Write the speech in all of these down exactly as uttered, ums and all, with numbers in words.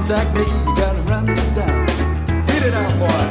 contact me, you gotta run me down. Hit it out, boy.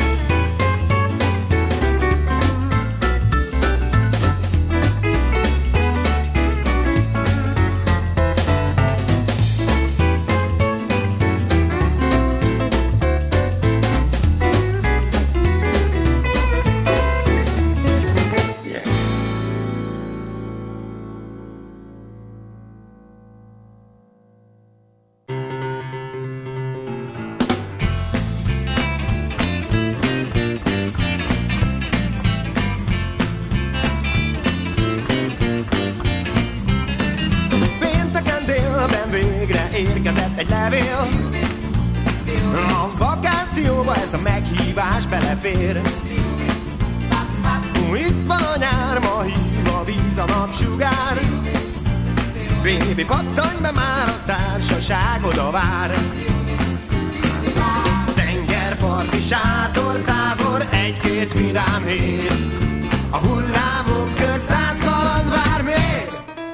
Érkezett egy levél, a vakációba ez a meghívás belefér. Itt van a nyár, ma hív a víz, a napsugár. Baby, pattanj be már, a társaság oda vár. Tengerparti sátortábor, egy-két vidám hét. A hullámok közt száz kaland vár még.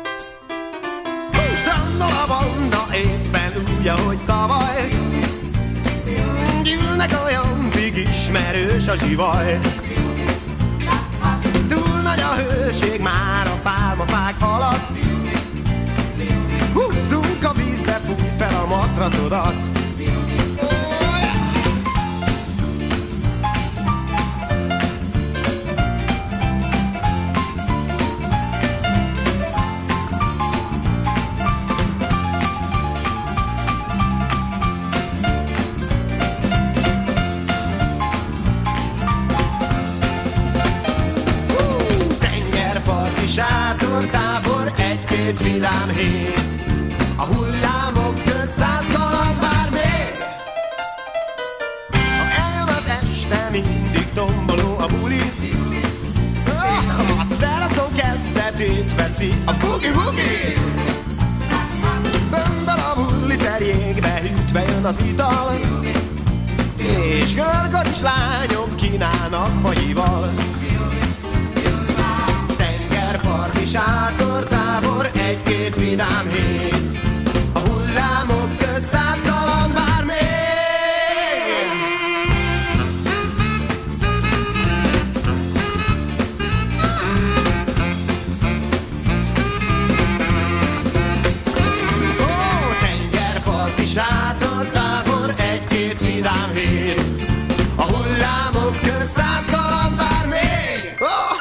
Strandol a banda, éppen úgy, ahogy tavaly. Gyűlnek olyan pig, ismerős a zsivaj. Túl nagy a hőség már a pálmafák alatt. Húzzunk a vízbe, fúj fel a matracodat. Sátortábor, egy-két vidám hét. A hullámok közt száz kaland vár még. Ha eljön az este, mindig tomboló a buli. A teraszon kezdetét veszi a bugi-bugi. Böndel a bulli terjékbe, hűtve jön az ital. És görgös lányok kínálnak fagyival. Parti sátortábor, egy-két vidám hét. A hullámok közt száz kaland vár még. Ó, tengerparti sátortábor, egy-két vidám hét. A hullámok közt száz kaland vár még. Oh!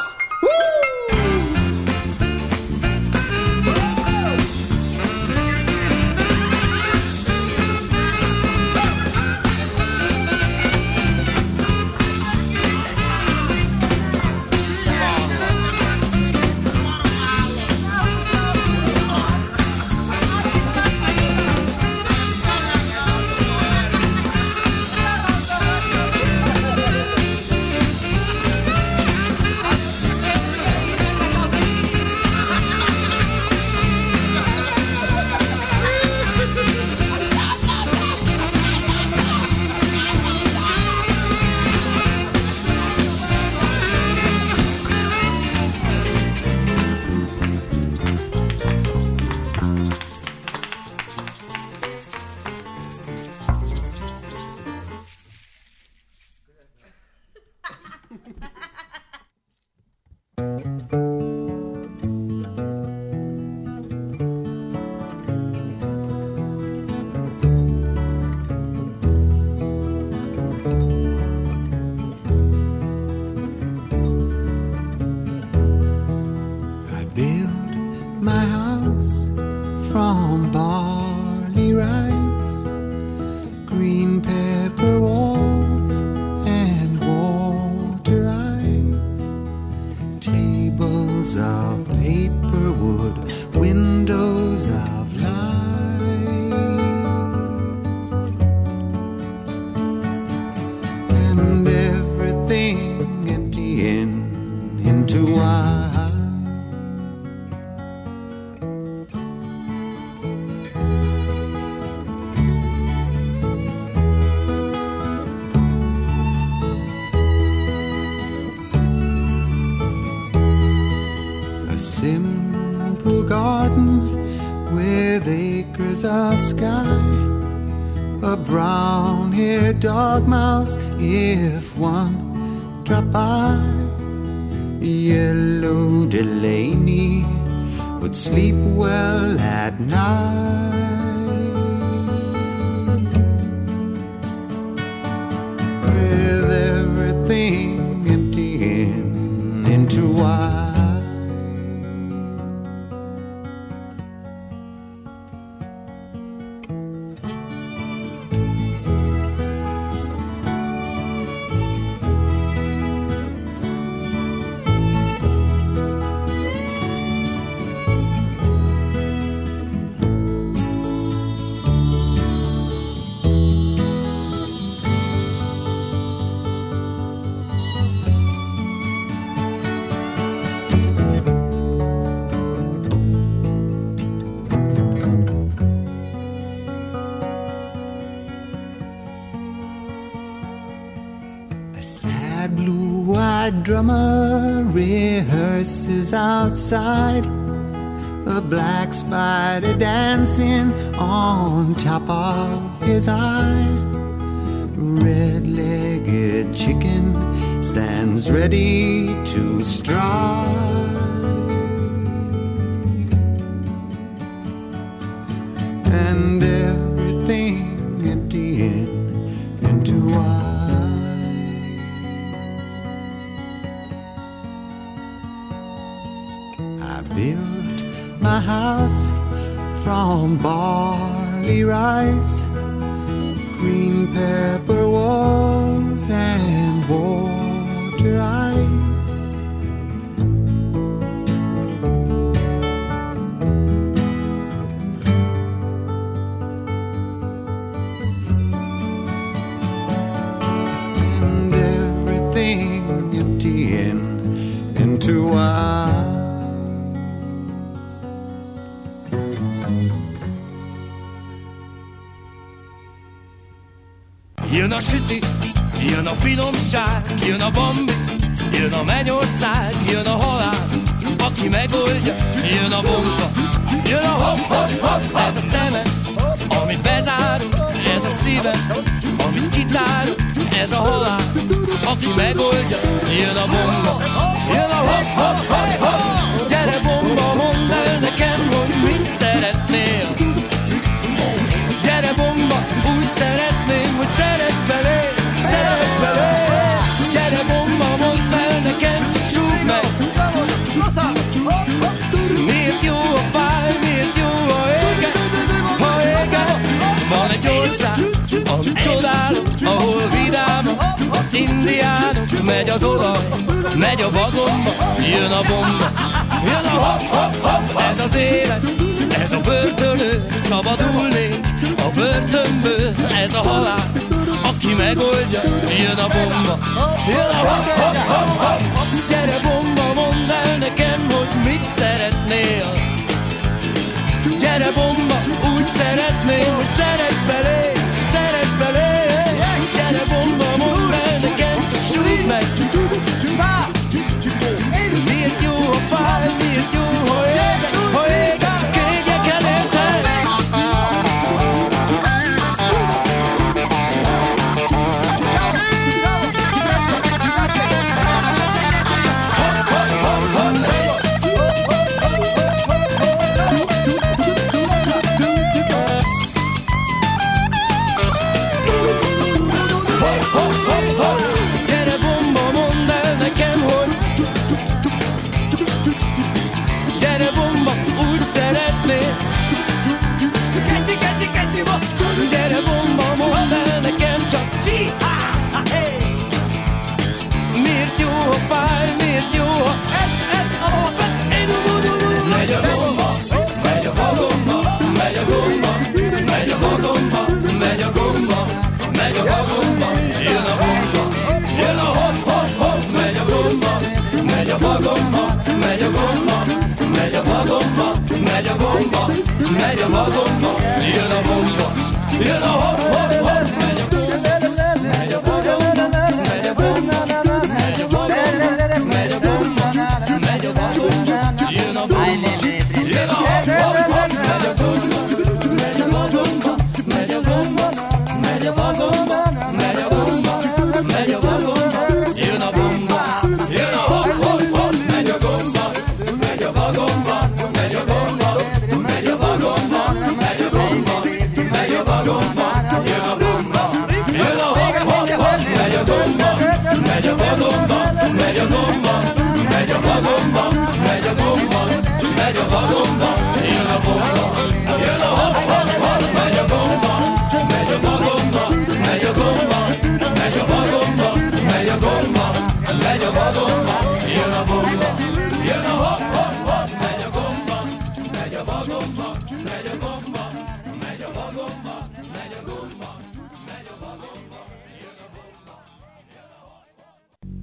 simple garden with acres of sky, a brown-haired dog mouse, if one drop by. Yellow Delaney would sleep well at night. With everything emptying into white. Drummer rehearses outside, a black spider dancing on top of his eye. Red-legged chicken stands ready to strike, and everything emptying into white. Built my house from barley rice, green pepper walls and water ice. And everything emptying into white. Jön a süti, jön a finomság, jön a bambi, jön a mennyország, jön a halál, aki megoldja, jön a bomba, jön a hopp-hopp-hopp, ez a szeme, amit bezárunk, ez a szíve, amit kitárunk, ez a halál, aki megoldja, jön a bomba, jön a hopp-hopp-hopp-hopp, gyere bomba, mondd el nekem, hogy mit szeretnél. Gyere bomba, úgy szeretném, hogy szeress belé, szeress belé. Gyere bomba, mondd el nekem, csak súgd meg. Miért jó a fáj, miért jó a éget, ha éget. Van egy ország, amit csodálok, ahol vidámok az indiánok. Megy az olaj, megy a vagomba, jön a bomba, jön a hopp-hopp-hopp. Ez az élet, ez a börtönő, szabadulnék a börtönből, ez a halál, aki megoldja, jön a bomba, jön a hopp-hopp-hopp-hopp. Gyere bomba, mondd el nekem, hogy mit szeretnél. Gyere bomba, úgy szeretném, hogy szeress belé, szeress belé. Gyere bomba, mondd el nekem, csak súgd meg. Miért jó a fáj, miért jó, ha éget, ha éget, csak égjek el érted. Gyere bomba, mondd el nekem, hogy gyere bomba, úgy szeretnél. Gyere bomba, mondd el nekem csak. Miért jó a fáj, miért jó a megy a gomba, megy a vagomba, megy a gomba, megy a vagomba, megy a gomba, megy a vagomba, jön a bomba, jön a hopp-hopp-hopp, megy a gomba, megy a vagomba, megy a gomba, megy a vagomba, megy a gomba, megy a vagomba, jön a bomba, jön a hopp-hopp-hopp, megy a gomba, megy a vagomba, megy a gomba, megy a vagomba, megy a gomba, megy a vagomba, jön a bomba, jön a hopp-hopp-hopp, megy a gomba, megy a vagomba, megy a gomba, gomba, jön a gomba, jön a hop, hop, hop, megy a gomba, megy a vagomba, megy a gomba, megy a vagomba, megy a gomba, megy a vagomba, jön a gomba, jön a hop, hop, hop, megy a gomba, megy a vagomba, megy a gomba, megy a vagomba, megy a gomba, megy a vagomba, jön a gomba, jön a hop, hop, hop, megy a gomba, megy a vagomba, megy a gomba, megy a vagomba, megy a gomba, megy a vagomba, jön a gomba, jön a hop, hop.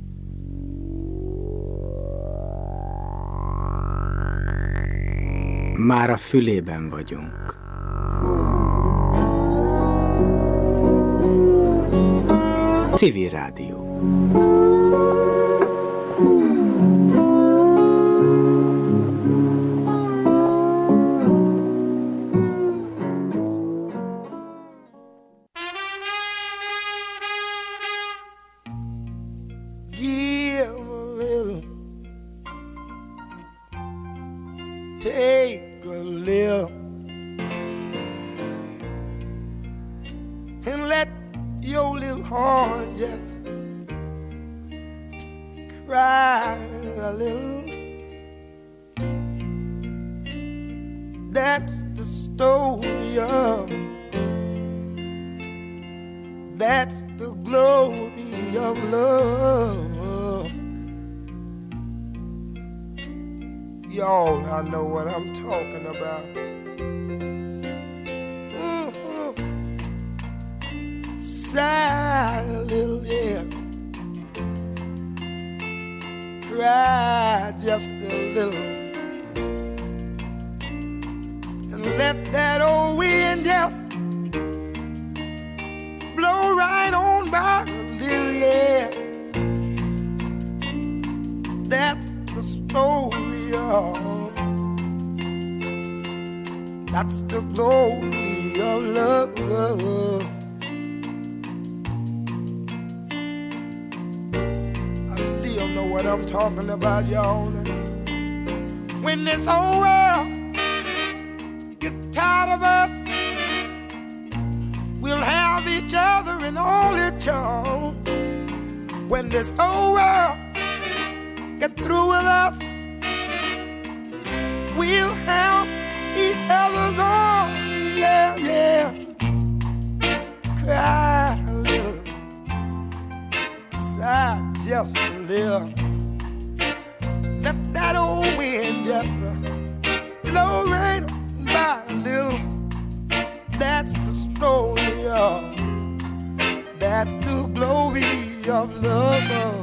Már a fülében vagyunk. Civil Rádió. Give a little, take a little, and let your little heart just cry a little. That's the story of, that's the glory of love. Y'all, I know what I'm talking about. Mm-hmm. Sigh a little, yeah. Cry just a little. And let that old wind just blow right on by a little, yeah. That's the story of, that's the glory of love. I still know what I'm talking about, y'all. When this whole world get tired of us, we'll have each other and all its charm. When this whole world get through with us, we'll have each other's arms. Yeah, yeah. Cry a little, sigh just a little. Let that old wind just blow right by a little. That's the story of, that's the glory of love.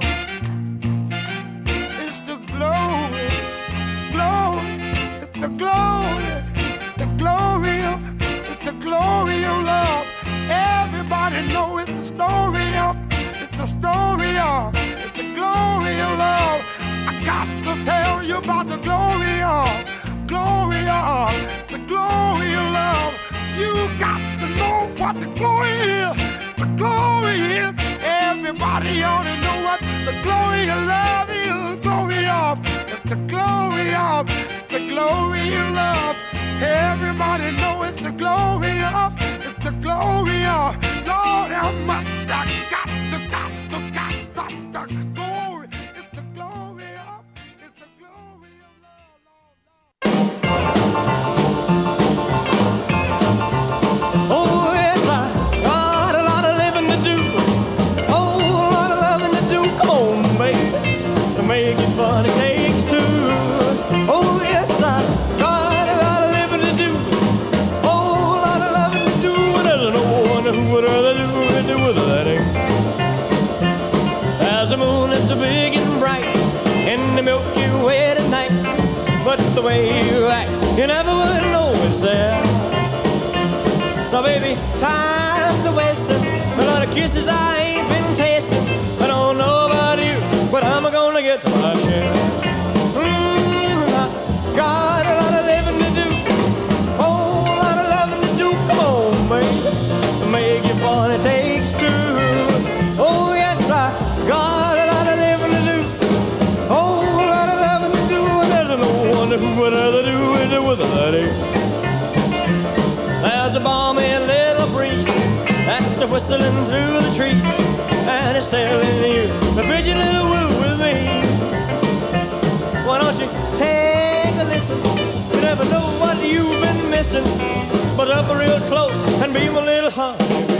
It's the glory, glory, it's the glory, the glory of, it's the glory of love. Everybody know it's the story of, it's the story of, it's the glory of love. I got to tell you about the glory of, glory of, the glory of love. You got to know what the glory is. The glory is. Everybody ought to know what the glory of love is. Glory of. It's the glory of. The glory of love. Everybody know it's the glory of. It's the glory of. Lord, how much I got to, got to, got to, got to, glory. It's the glory of. It's the glory of love. Oh, yes, I got a lot of living to do. Oh, a lot of loving to do. Come on, baby, to make it fun, it takes two. Oh, yes, I got a lot of living to do. Oh, a lot of loving to do. And there's no one who would rather do it do with that ain't. As the moon is so big and bright, and the Milky Way tonight. But the way you act, you never would know it's there. Now, baby, time's a wasting. A lot of kisses I ain't been tasting. I don't know about you, but I'm gonna get to my share. Mm, I got a lot of living to do. Oh, a lot of loving to do. Come on, baby, to make you fun, it takes two. Oh, yes, I got a lot of living to do. Oh, a lot of loving to do. And there's no one who would rather do it with that. are whistling through the trees, and it's telling you a pretty little woo with me. Why don't you take a listen? You never know what you've been missing. But up real close and be my little heart.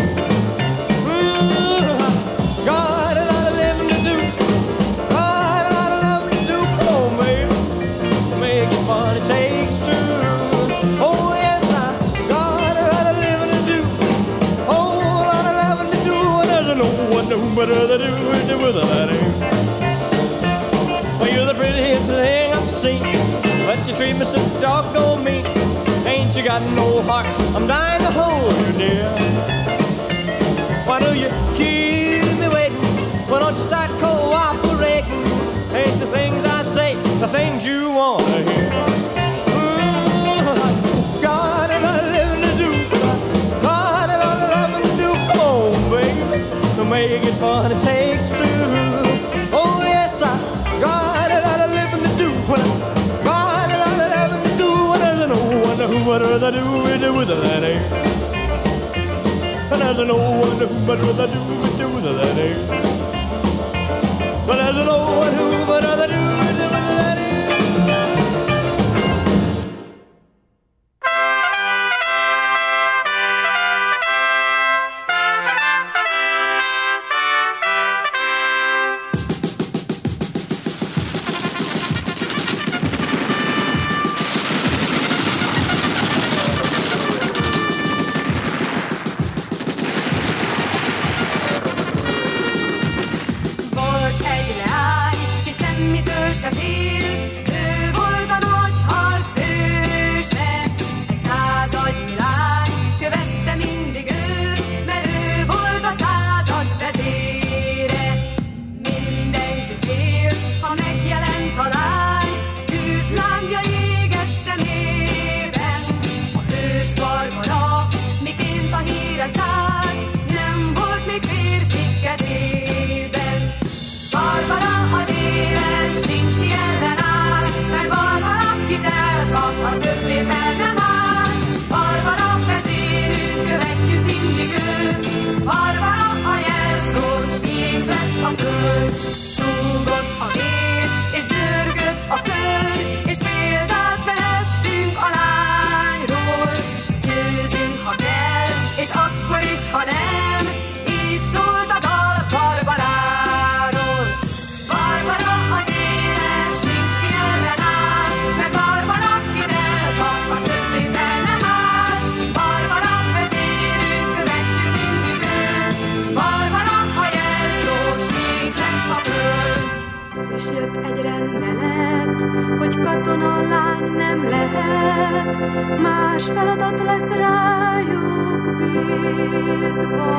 Ooh, got a lot of living to do. Got a lot of loving to do. Come on, baby, make it fun. It takes two. Oh yes, I got a lot of living to do. Oh, a lot of loving to do. And there's no one who better to do it with that ain't. Well, you're the prettiest thing I've seen, but you treat me so doggone mean. Ain't you got no heart? I'm dying to hold you, dear. Why do you keep me waiting? Why don't you start cooperating? Ain't the things I say the things you want to hear? Ooh, got a lot of living to do. Got a lot of loving to do. Come on, baby, to make it fun it takes two. Oh yes, I got a lot of living to do. Got a lot of loving to do. And there's no one who better than do it with that air. And there's no one who better than do it with that air. But there's no one who better than do it with that air. Más feladat lesz rájuk bízva,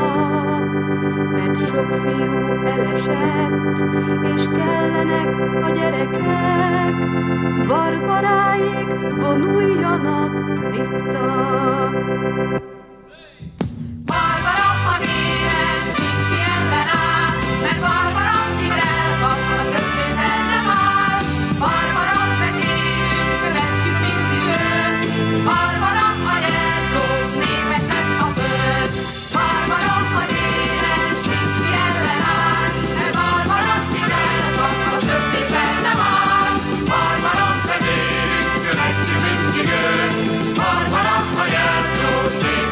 mert sok fiú elesett, és kellenek a gyerekek, barbaráik vonuljanak vissza. Barbara az éles, nincs ki ellenáll, mert Barbara akit elkap, az többé fel nem áll. Barbara vezérünk, követjük mindig őt, Barbara a jelszós, népes lesz a föld. Barbara az éles, nincs ki ellenáll, mert Barbara akit elkap, az többé fel nem áll. Barbara vezérünk, követjük mindig őt, Barbara a jelszós,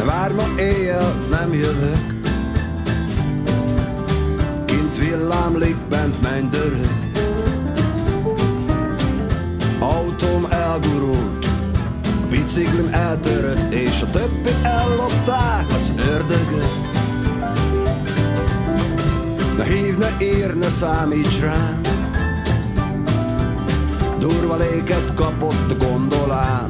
Ne várj, ma éjjel nem jövök. Kint villámlik, bent mennydörög. Autóm elgurult, biciklim eltörött, és a többit ellopták az ördögök. Ne hívj, ne ír, ne számíts rám, durva léket kapott a gondolám.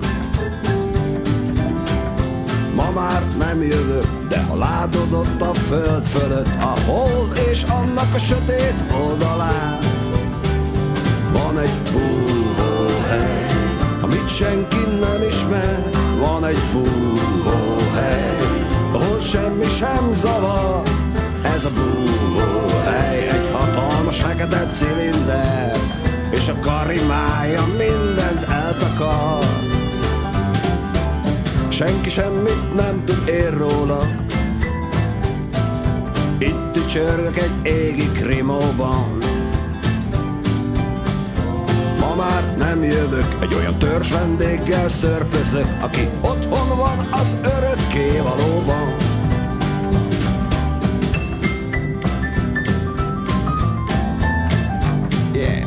Ma már nem jövök, de ha látod ott a föld fölött a hold és annak a sötét oldalán, van egy búvóhely, amit senki nem ismer. Van egy búvóhely, ahol semmi sem zavar. Ez a búvóhely egy hatalmas fekete cilinder, és a karimája mindent eltakar. Senki semmit nem tud ér róla. Itt ücsörgök egy égi krimóban. Ma már nem jövök, egy olyan törzs vendéggel szörpözök, aki otthon van az örökké valóban. Yeah.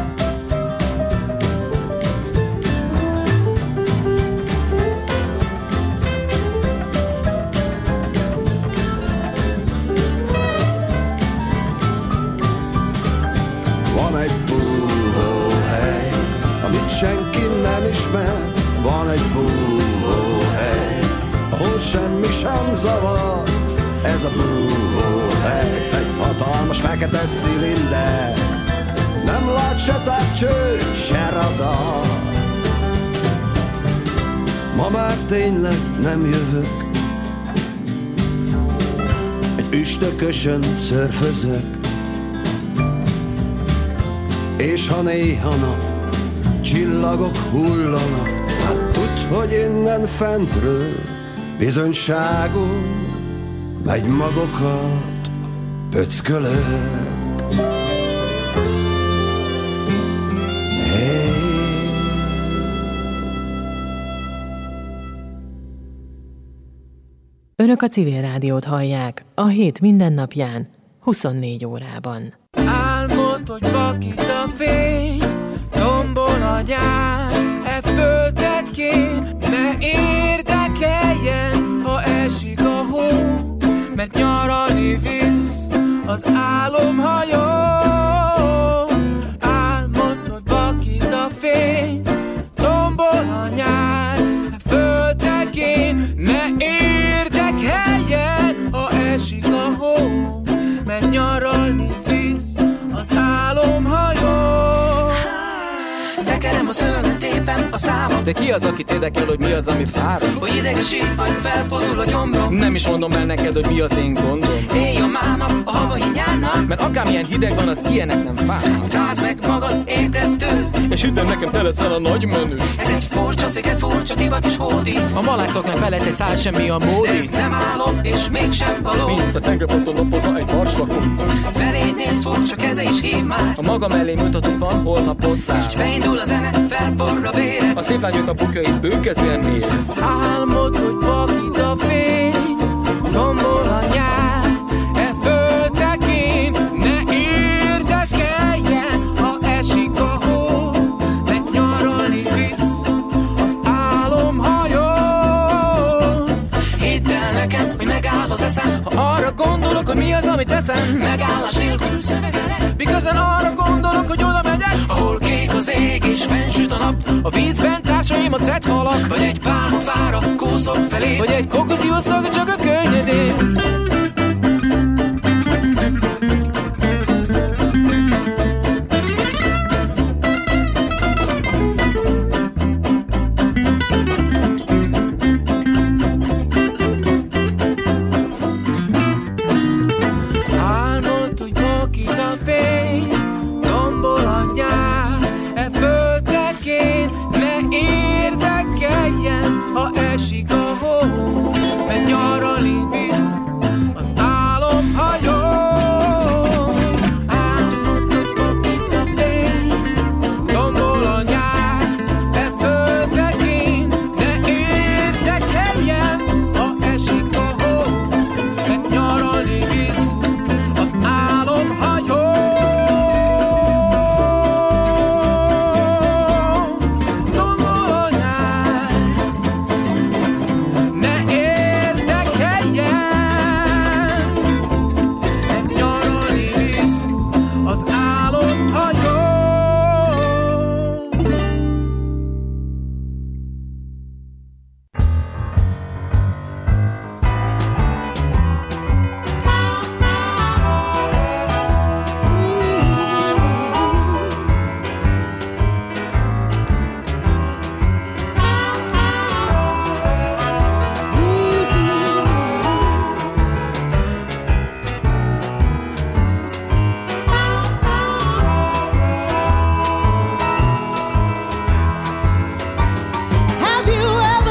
Van egy búvóhely, amit senki nem ismer. Van egy búvóhely, ahol semmi sem zavar. Ez a búvóhely egy hatalmas fekete cilinder, nem lát se távcső, se radar. Ma már tényleg nem jövök, egy üstökösön szörfözök. És ha néha nap csillagok hullanak, hát tudd, hogy innen fentről bizonyságon megy magokat pöckölök. Hey. Önök a Civil Rádiót hallják a hét mindennapján, huszonnégy órában. Álmod, hogy vakít a fény, tombol a nyár, e földekén. Ne érdekeljen, ha esik a hó, mert nyaralni visz az álomhajó. Álmod, hogy vakít a fény, tombol a nyár, e földekén. Ne érdekeljen, ha esik a hó, mert nyaralni visz az álomhajó. Tekerem a szőnyen, tépem a számot. De ki az, akit érdekel, hogy mi az, ami fáraszt? Hogy idegesít, vagy felfordul a gyomrom. Nem is mondom el neked, hogy mi az én gondom. Éj a mának, a havai nyárnak, mert akármilyen hideg van, az ilyenek nem fárnak. Rázd meg magad, ébresztő, és hidd el nekem, te leszel a nagy menő. Ez egy furcsa sziget, furcsa divat is hódít. A malászoknak felett egy szál, semmi a módi. De ez nem álom, és mégsem való. Mint a tengerparton lopogva egy marslakon. Feléd néz, furcsa keze is hív már. A maga mellé mutatod van, holnap hozzá. És beindul a zene, felforr a véred. A szép lányok a bukjait bőkezően mér. Álmod, hogy vakít a fény, tombol a nyár, e földekén. Ne érdekeljen, ha esik a hó, mert nyaralni visz az álomhajó. Hidd el nekem, hogy megáll az eszem, ha arra gondolok, hogy mi az, amit teszem. Megállás nélkül szövegelek, miközben arra gondolok, hogy oda megyek, ahol kék az ég és fennsüt a nap. A vízben társaim a cethalak, vagy egy pálmafára kúszok felé, vagy egy kokoszió szaga csak a könnyedén.